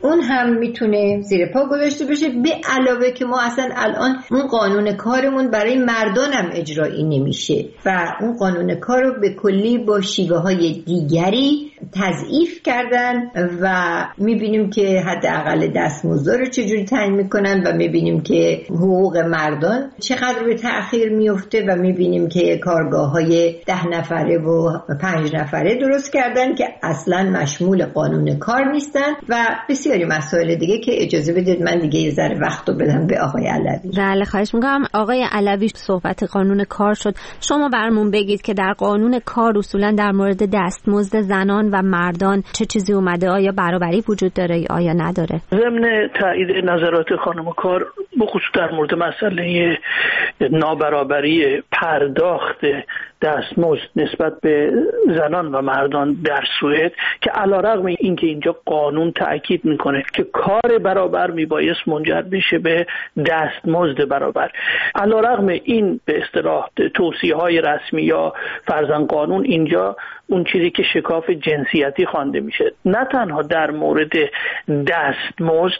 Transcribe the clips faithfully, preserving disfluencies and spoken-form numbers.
اون هم میتونه زیر پا گذاشته بشه. به علاوه که ما اصلا الان اون قانون کارمون برای مردان هم اجرایی نمیشه و اون قانون کار رو به کلی با شیوه های دیگری تضعیف کردن و میبینیم که حداقل دستمزد رو چجوری تعیین میکنن و میبینیم که حقوق مردان چقدر به تأخیر میفته و میبینیم که کارگاه های ده نفره و پنج نفره درست کردن که اصلا مشمول قانون کار نیستن و بسیاری مسائل دیگه که اجازه بدید من دیگه یه ذره وقت رو بدم به آقای علوی. بله خواهش میکنم. آقای علوی صحبت قانون کار شد، شما برامون بگید که در قانون کار اصولا در مورد دستمزد زنان و مردان چه چیزی اومده؟ آیا برابری وجود داره یا آیا نداره؟ ضمن تایید نظرات خانم کار بخصوص در مورد مسئله نابرابری پرداخت دستمزد نسبت به زنان و مردان در سوئد که علیرغم اینکه اینجا قانون تأکید میکنه که کار برابر میبایست منجر بشه به دستمزد برابر، علیرغم این به اصطلاح توصیه‌های رسمی یا فرضاً قانون اینجا اون چیزی که شکاف جنسیتی خوانده میشه نه تنها در مورد دستمزد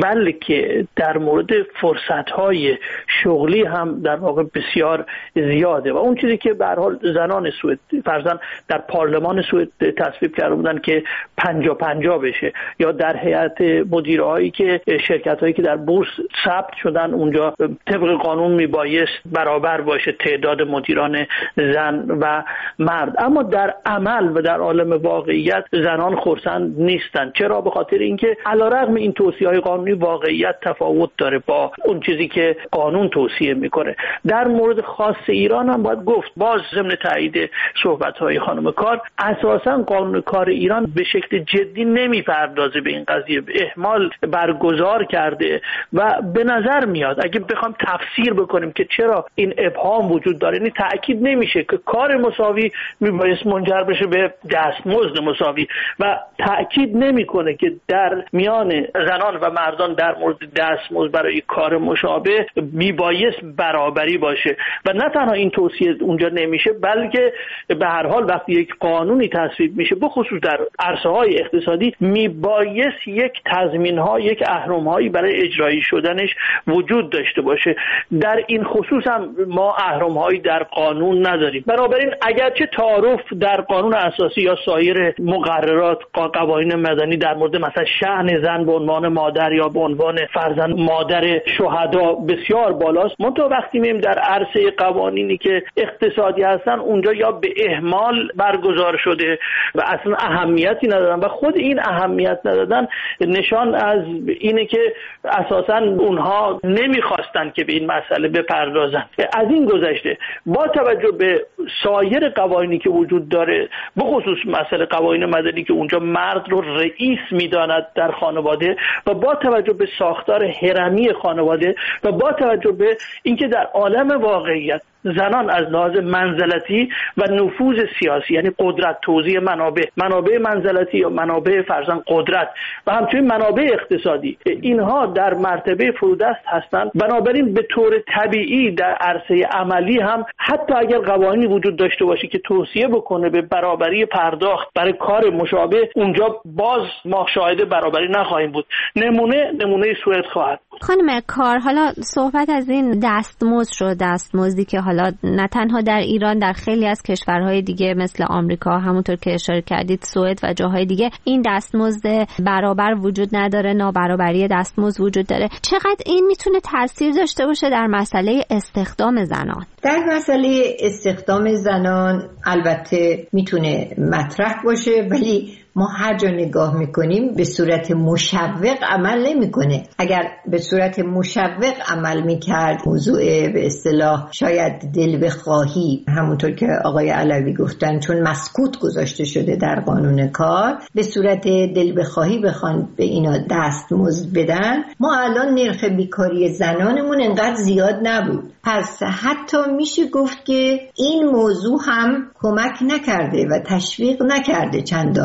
بلکه در مورد فرصت‌های شغلی هم در واقع بسیار زیاده و اون چیزی که به هر حال زنان سوئد فرضاً در پارلمان سوئد تصویب کرده بودن که پنجاه پنجاه بشه یا در هیئت مدیرهایی که شرکت‌هایی که در بورس ثبت شدن اونجا طبق قانون میبایست برابر باشه تعداد مدیران زن و مرد، اما در عمل و در عالم واقعیت زنان خرسند نیستن. چرا؟ به خاطر اینکه علیرغم این توصیه‌های قانونی واقعیت تفاوت داره با اون چیزی که قانون توصیه میکنه. در مورد خاص ایران هم باید گفت باز ضمن تایید صحبت‌های خانم کار اساساً قانون کار ایران به شکل جدی نمیپردازه به این قضیه، اهمال برگزار کرده و به نظر میاد اگه بخوام تفسیر بکنیم که چرا این ابهام وجود داره، یعنی تأکید نمیشه که کار مساوی میبایست منجر بشه به دستمزد مساوی و تأکید نمیکنه که در میان زنان و مردان در مورد دستمزد برای کار مشابه میبایست برابری باشه و نه تنها این توصیه اونجا نمیشه بلکه به هر حال وقتی یک قانونی تصویب میشه بخصوص در عرصه‌های اقتصادی میبایست یک تضمین‌ها یک اهرم‌هایی برای اجرایی شدنش وجود داشته باشه. در این خصوص هم ما اهرم‌هایی در قانون نداریم. بنابراین اگرچه تعارف در قانون اساسی یا سایر مقررات قوانین مدنی در مورد مثلا شأن زن به عنوان مادر یا به عنوان فرزند مادر شهدا بسیار بالاست، منتها وقتی مییم در عرصه قوانینی که اقتصادی هستن اونجا یا به اهمال برگزار شده و اصلا اهمیتی ندادن و خود این اهمیت ندادن نشان از اینه که اساسا اونها نمیخواستن که به این مسئله بپردازن. از این گذشته با توجه به سایر قوانینی که وجود داره بخصوص مسئله قوانین مدنی که اونجا مرد رو رئیس میداند در خانواده و با توجه به ساختار هرمی خانواده و با توجه به اینکه در عالم واقعیت زنان از لحاظ منزلتی و نفوذ سیاسی یعنی قدرت توزیع منابع منابع منزلتی یا منابع فرزند قدرت و همچنین منابع اقتصادی اینها در مرتبه فرودست هستند، بنابراین به طور طبیعی در عرصه عملی هم حتی اگر قوانینی وجود داشته باشه که توصیه بکنه به برابری پرداخت برای کار مشابه اونجا باز ما شاهد برابری نخواهیم بود. نمونه نمونه سوئد خواهد بود. خانم کار، حالا صحبت از این دستمزد شد، دستمزدی که حالا نه تنها در ایران در خیلی از کشورهای دیگه مثل آمریکا همونطور که اشاره کردید سوئد و جاهای دیگه این دستمزد برابر وجود نداره، نابرابری دستمزد وجود داره. چقدر این میتونه تاثیر داشته باشه در مسئله استخدام زنان؟ در مسئله استخدام زنان البته میتونه مطرح باشه، ولی ما هر جا نگاه میکنیم به صورت مشوق عمل نمیکنه. اگر به صورت مشوق عمل میکرد موضوع به اصطلاح شاید دل بخواهی همونطور که آقای علوی گفتن چون مسکوت گذاشته شده در قانون کار به صورت دل بخواهی بخوان به اینا دستمزد بدن، ما الان نرخ بیکاری زنانمون انقدر زیاد نبود. پس حتی میشه گفت که این موضوع هم کمک نکرده و تشویق نکرده چندان کار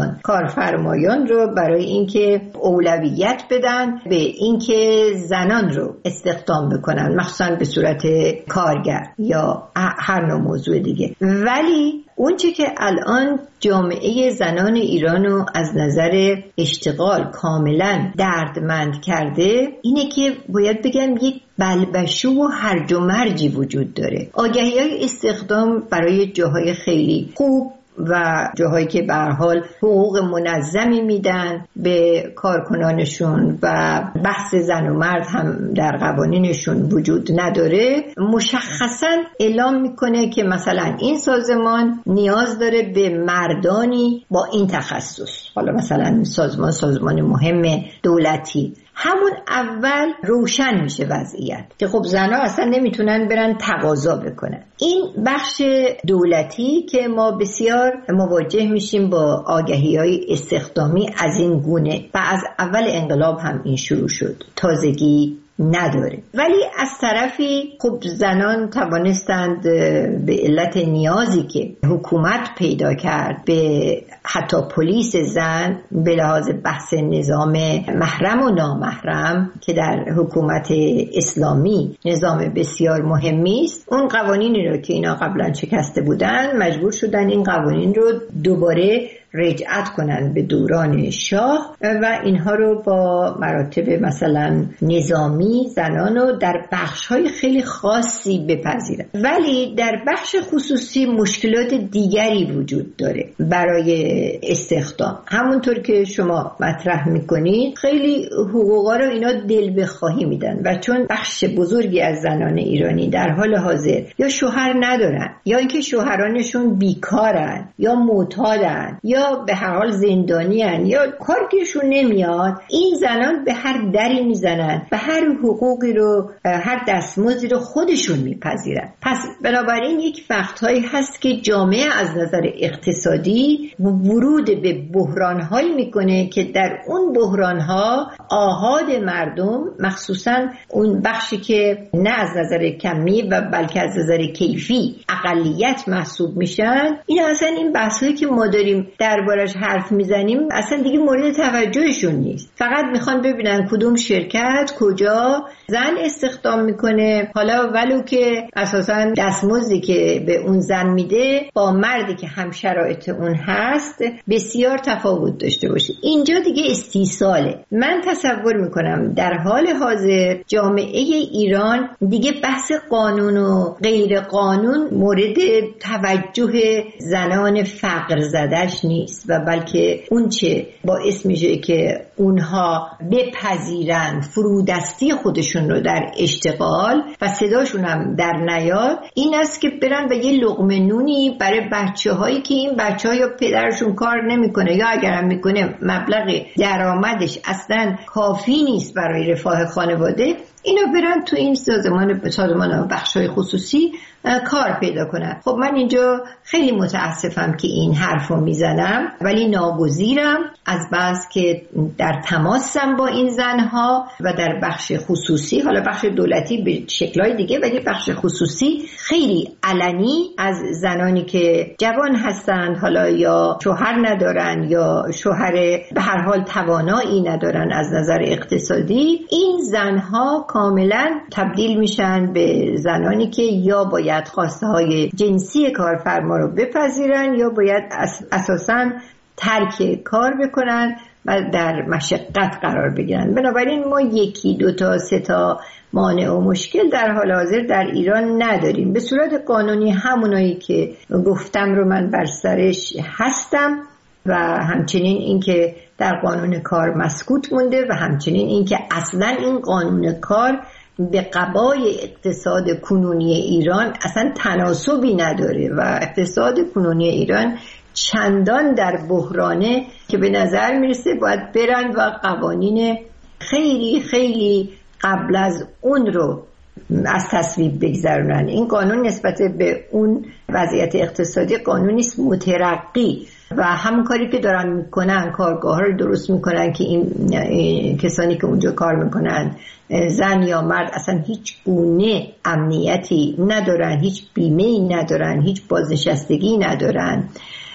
کارفرمایان رو برای اینکه اولویت بدن به اینکه زنان رو استخدام بکنن، مخصوصا به صورت کارگر یا هر نوع موضوع دیگه. ولی اون چی که الان جامعه زنان ایرانو از نظر اشتغال کاملا دردمند کرده اینه که باید بگم یک بلبشو و هرج و مرجی وجود داره. آگهی‌های استخدام برای جاهای خیلی خوب و جاهایی که به هر حال حقوق منظمی میدن به کارکنانشون و بحث زن و مرد هم در قوانینشون وجود نداره، مشخصا اعلام میکنه که مثلا این سازمان نیاز داره به مردانی با این تخصص. حالا مثلا سازمان سازمان مهم دولتی، همون اول روشن میشه وضعیت که خب زنها اصلا نمیتونن برن تقاضا بکنن. این بخش دولتی که ما بسیار مواجه میشیم با آگهی‌های استخدامی از این گونه و از اول انقلاب هم این شروع شد، تازگی نداره. ولی از طرفی خب زنان توانستند به علت نیازی که حکومت پیدا کرد به حتی پلیس زن به لحاظ بحث نظام محرم و نامحرم که در حکومت اسلامی نظام بسیار مهمی است، اون قوانینی رو که اینا قبلا شکسته بودن مجبور شدن این قوانین رو دوباره رجعت کنن به دوران شاه و اینها رو با مراتب مثلا نظامی زنان رو در بخش‌های خیلی خاصی بپذیرن. ولی در بخش خصوصی مشکلات دیگری وجود داره برای استخدام. همونطور که شما مطرح میکنید خیلی حقوقا رو اینا دل بخواهی میدن و چون بخش بزرگی از زنان ایرانی در حال حاضر یا شوهر ندارن یا اینکه شوهرانشون بیکارن یا معتادن یا به هر حال زندانیان یا کارشون نمیاد، این زنان به هر دری میزنن و هر حقوقی رو هر دستمزدی رو خودشون میپذیرن. پس بنابراین یک وقتهایی هست که جامعه از نظر اقتصادی ورود به بحرانهایی میکنه که در اون بحرانها آحاد مردم، مخصوصا اون بخشی که نه از نظر کمی و بلکه از نظر کیفی اقلیت محسوب میشن، این اصلا این بحثایی که ما داریم دربارش حرف میزنیم اصلا دیگه مورد توجهشون نیست. فقط میخوان ببینن کدوم شرکت کجا زن استخدام میکنه، حالا ولو که اساسا دستمزدی که به اون زن میده با مردی که هم شرایط اون هست بسیار تفاوت داشته باشه. اینجا دیگه استیصاله. من تصور میکنم در حال حاضر جامعه ایران دیگه بحث قانون و غیر قانون مورد توجه زنان فقر زدش نیست و بلکه اون چه باعث میشه که اونها بپذیرن فرودستی خودشون رو در اشتغال و صداشون هم در نیاد این است که برن و یه لقمه نونی برای بچه هایی که این بچه ها یا پدرشون کار نمیکنه یا اگر هم میکنه مبلغ درآمدش اصلا کافی نیست برای رفاه خانواده، اینا برن تو این سازمان سازمان بخش‌های خصوصی کار پیدا کنن. خب من اینجا خیلی متاسفم که این حرفو میزنم، ولی ناگزیرم از بس که در تماسم با این زنها و در بخش خصوصی، حالا بخش دولتی به شکل‌های دیگه ولی بخش خصوصی خیلی علنی از زنانی که جوان هستند، حالا یا شوهر ندارن یا شوهر به هر حال توانایی ندارن از نظر اقتصادی، این زنها کاملا تبدیل میشن به زنانی که یا باید خواسته های جنسی کارفرما رو بپذیرن یا باید اساساً ترک کار بکنن و در مشقت قرار بگیرن. بنابراین ما یکی دو تا سه تا مانع و مشکل در حال حاضر در ایران نداریم. به صورت قانونی همونایی که گفتم رو من بر سرش هستم و همچنین اینکه در قانون کار مسکوت مونده و همچنین اینکه اصلا این قانون کار به قبای اقتصاد کنونی ایران اصلا تناسبی نداره و اقتصاد کنونی ایران چندان در بحرانه که به نظر میرسه باید برن و قوانین خیلی خیلی قبل از اون رو از تصویب بگذارونن. این قانون نسبت به اون وضعیت اقتصادی قانونی است مترقی و همون کاری که دارن میکنن کارگاه ها رو درست میکنن که این, این کسانی که اونجا کار میکنن زن یا مرد اصلا هیچ گونه امنیتی ندارن، هیچ بیمه‌ای ندارن، هیچ بازنشستگی ندارن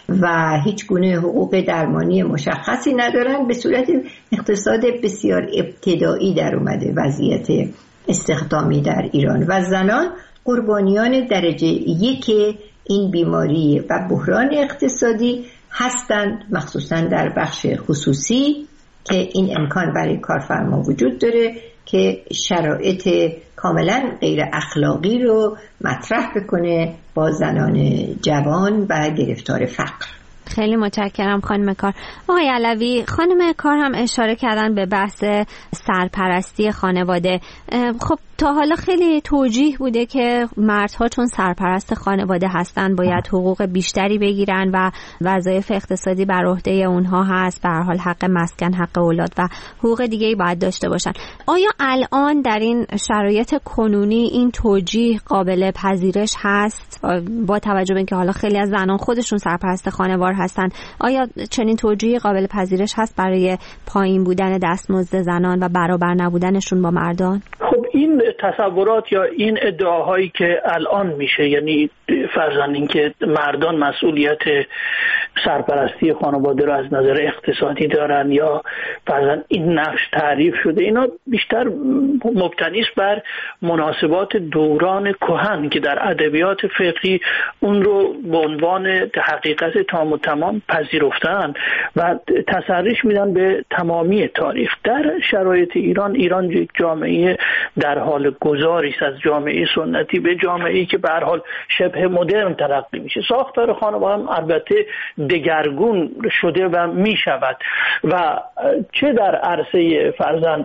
و هیچ گونه حقوق درمانی مشخصی ندارن. به صورت اقتصاد بسیار ابتدایی در اومده وضعیت استخدامی در ایران و زنان قربانیان درجه یک این بیماری و بحران اقتصادی هستند، مخصوصا در بخش خصوصی که این امکان برای کارفرما وجود داره که شرایط کاملا غیر اخلاقی رو مطرح بکنه با زنان جوان و گرفتار فقر. خیلی متشکرم خانم کار. آقای علوی، خانم کار هم اشاره کردن به بحث سرپرستی خانواده. خب تا حالا خیلی توجیه بوده که مردها چون سرپرست خانواده هستن باید حقوق بیشتری بگیرن و وظایف اقتصادی بر عهده اونها هست، به هر حال حق مسکن، حق اولاد و حقوق دیگه‌ای باید داشته باشن. آیا الان در این شرایط کنونی این توجیه قابل پذیرش هست با توجه به اینکه حالا خیلی از زنان خودشون سرپرست خانوار هستن؟ آیا چنین توجیهی قابل پذیرش هست برای پایین بودن دستمزد زنان و برابر نبودنشون با مردان؟ خب این تصورات یا این ادعاهایی که الان میشه، یعنی فرضاً اینکه مردان مسئولیت سرپرستی خانواده رو از نظر اقتصادی دارن یا فرضاً این نقش تعریف شده، اینا بیشتر مبتنی است بر مناسبات دوران کهن که در ادبیات فقهی اون رو به عنوان حقیقت تام و تمام پذیرفتن و تسریش میدن به تمامی تاریخ. در شرایط ایران ایران یک جامعه در حال گذاری است از جامعه سنتی به جامعه‌ای که به هر حال شبه مدرن ترقی میشه. ساختار خانواده هم البته دگرگون شده و میشود و چه در عرصه فرزند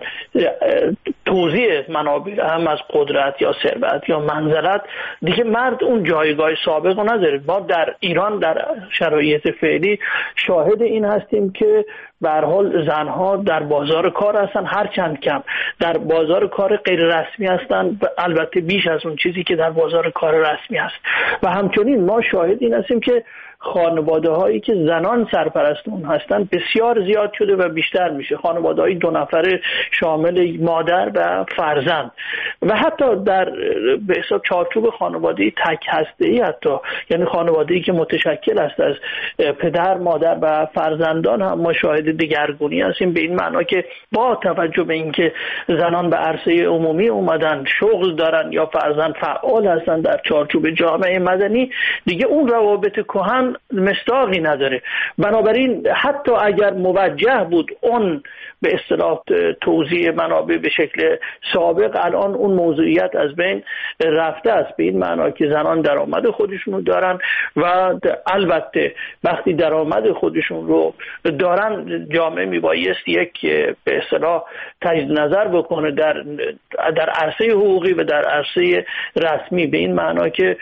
توزیع منابع هم از قدرت یا ثروت یا منزلت دیگه مرد اون جایگاه سابق رو نداره. ما در ایران در شرایط فعلی شاهد این هستیم که به هر حال زنها در بازار کار هستن، هرچند کم در بازار کار غیر رسمی هستن، البته بیش از اون چیزی که در بازار کار رسمی هست. و همچنین ما شاهد این هستیم که خانواده هایی که زنان سرپرست اون هستن بسیار زیاد شده و بیشتر میشه. خانواده های دو نفره شامل مادر و فرزند و حتی در به حساب چارچوب خانواده تک هسته‌ای، حتی یعنی خانواده ای که متشکل است از پدر، مادر و فرزندان هم ما شاهد دگرگونی هستیم، به این معنا که با توجه به اینکه زنان به عرصه عمومی اومدن، شغل دارن یا فرزند فعال هستن در چارچوب جامعه مدنی، دیگه اون روابط کهن مصداقی نداره. بنابراین حتی اگر موجه بود اون به اصطلاح توزیع منابع به شکل سابق، الان اون موضوعیت از بین رفته است، به این معنا که زنان درآمد خودشون رو دارن و البته وقتی درآمد خودشون رو دارن جامعه میبایست یک به اصطلاح تجدید نظر بکنه در در عرصه حقوقی و در عرصه رسمی، به این معنا که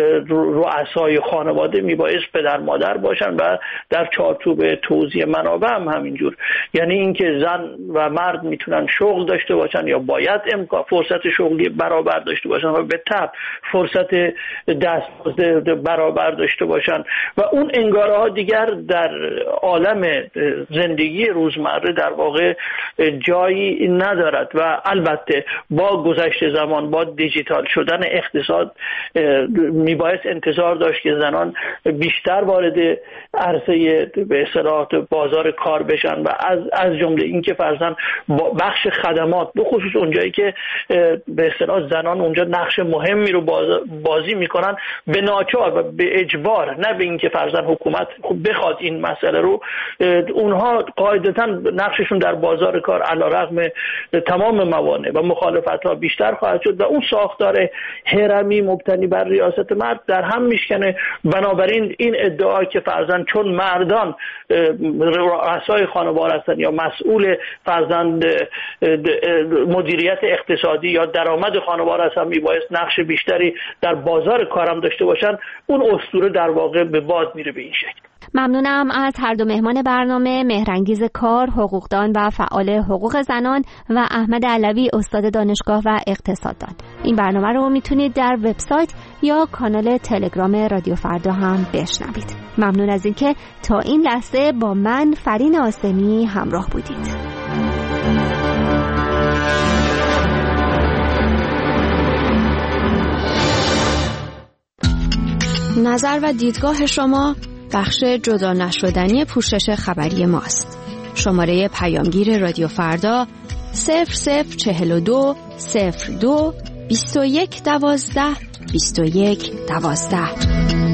رؤسای خانواده میبایست پدر مادر باشن و در چارچوب توزیع منابع هم همینجور، یعنی اینکه زن و مرد میتونن شغل داشته باشن یا باید امکان فرصت شغلی برابر داشته باشن و به تبع فرصت دستمزد برابر داشته باشن و اون انگاره ها دیگر در عالم زندگی روزمره در واقع جایی ندارد. و البته با گذشت زمان، با دیجیتال شدن اقتصاد، میبایست انتظار داشت که زنان بیشتر وارد عرصه به اصطلاح بازار کار بشن و از از جمله این که فرضاً بخش خدمات، به خصوص اونجایی که به اصطلاح زنان اونجا نقش مهمی رو بازی میکنن، به ناچار و به اجبار، نه به اینکه فرضاً حکومت بخواد این مسئله رو، اونها قاعدتاً نقششون در بازار کار علیرغم تمام موانع و مخالفت‌ها بیشتر خواهد شد و اون ساختار هرمی مبتنی بر ریاست مرد در هم میشکنه. بنابراین این ادعا که فرضاً چون مردان رؤسای خانواده هستن یا مسئول فرزند مدیریت اقتصادی یا درآمد خانواده هستن، میبایست نقش بیشتری در بازار کارم داشته باشن، اون اسطوره در واقع به باد میره به این شکل. ممنونم از هر دو مهمان برنامه، مهرانگیز کار، حقوقدان و فعال حقوق زنان و احمد علوی، استاد دانشگاه و اقتصاددان. این برنامه رو میتونید در وبسایت یا کانال تلگرام رادیو فردا هم بشنوید. ممنون از اینکه تا این لحظه با من فرین آسمی همراه بودید. نظر و دیدگاه شما بخش جدا نشدنی پوشش خبری ماست. شماره پیامگیر رادیو فردا صفر صفر چهل و دو صفر دو بیست و یک دوازده بیست و یک دوازده.